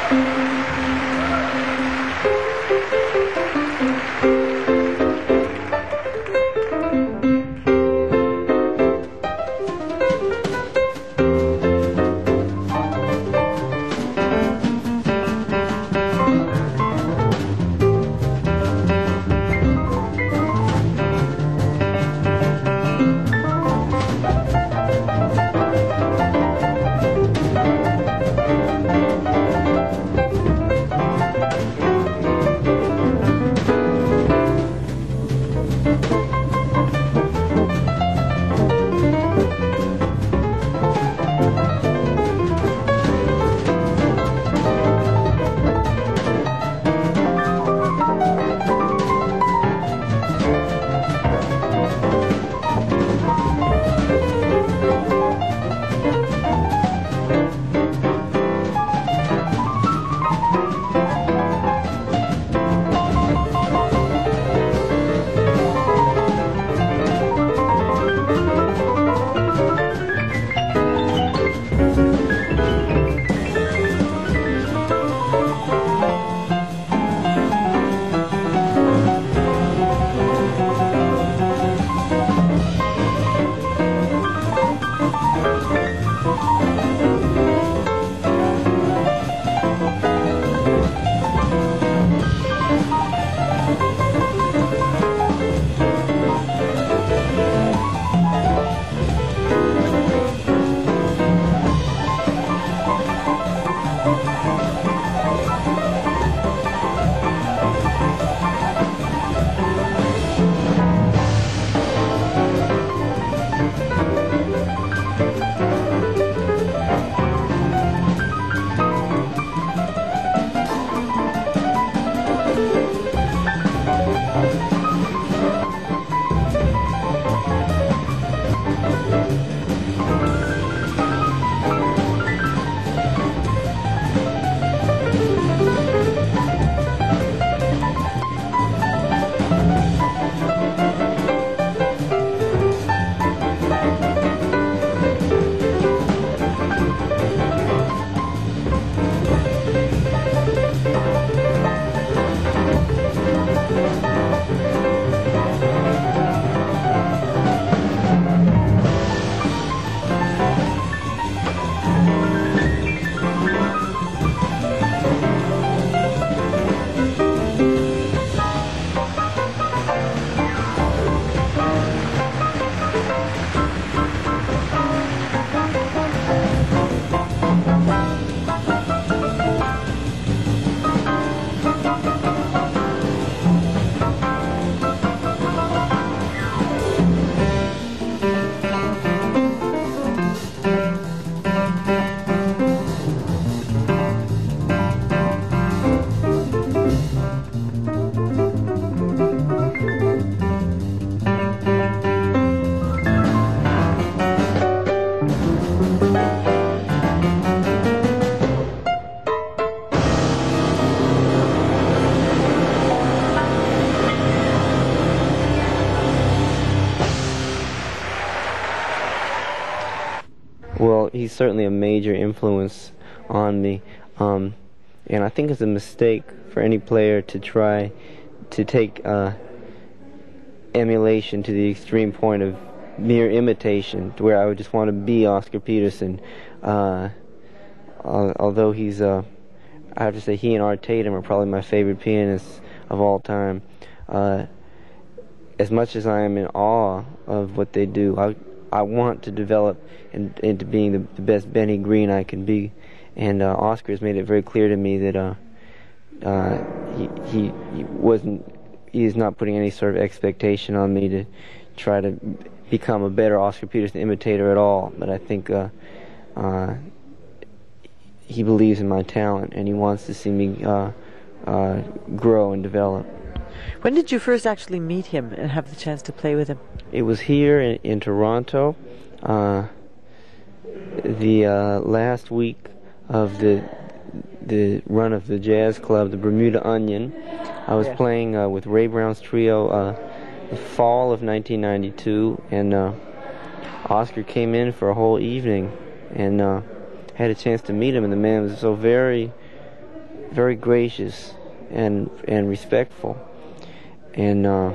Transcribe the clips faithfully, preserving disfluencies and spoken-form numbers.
Well, he's certainly a major influence on me, um, and I think it's a mistake for any player to try to take uh, emulation to the extreme point of mere imitation, to where I would just want to be Oscar Peterson. Uh, although he's, uh, I have to say, he and Art Tatum are probably my favorite pianists of all time. Uh, as much as I am in awe of what they do, I I want to develop in, into being the, the best Benny Green I can be, and uh, Oscar has made it very clear to me that uh, uh, he, he he wasn't he is not putting any sort of expectation on me to try to become a better Oscar Peterson imitator at all. But I think uh, uh, he believes in my talent, and he wants to see me uh, uh, grow and develop. When did you first actually meet him and have the chance to play with him? It was here in, in Toronto, uh, the uh, last week of the the run of the jazz club, the Bermuda Onion. I was yeah. playing uh, with Ray Brown's trio uh, the fall of nineteen ninety-two, and uh, Oscar came in for a whole evening, and uh, had a chance to meet him, and the man was so very very gracious and and respectful. And uh,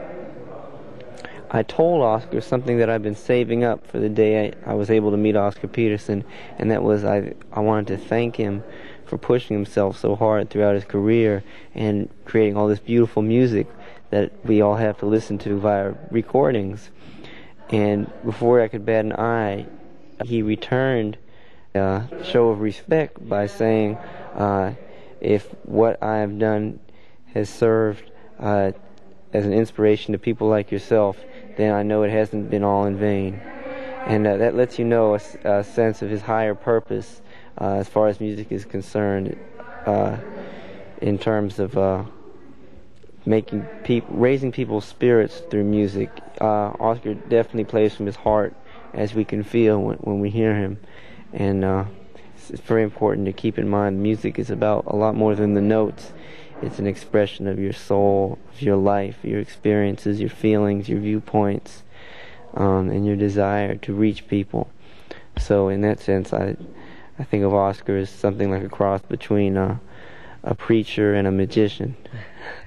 I told Oscar something that I've been saving up for the day I, I was able to meet Oscar Peterson, and that was I I wanted to thank him for pushing himself so hard throughout his career and creating all this beautiful music that we all have to listen to via recordings. And before I could bat an eye, he returned a show of respect by saying, uh, if what I have done has served uh, as an inspiration to people like yourself, then I know it hasn't been all in vain. And uh, that lets you know a, a sense of his higher purpose uh, as far as music is concerned, uh, in terms of uh, making people, raising people's spirits through music. Uh, Oscar definitely plays from his heart, as we can feel when, when we hear him. And uh, it's, it's very important to keep in mind music is about a lot more than the notes. It's an expression of your soul, of your life, your experiences, your feelings, your viewpoints, um, and your desire to reach people. So in that sense, I I think of Oscar as something like a cross between a, a preacher and a magician.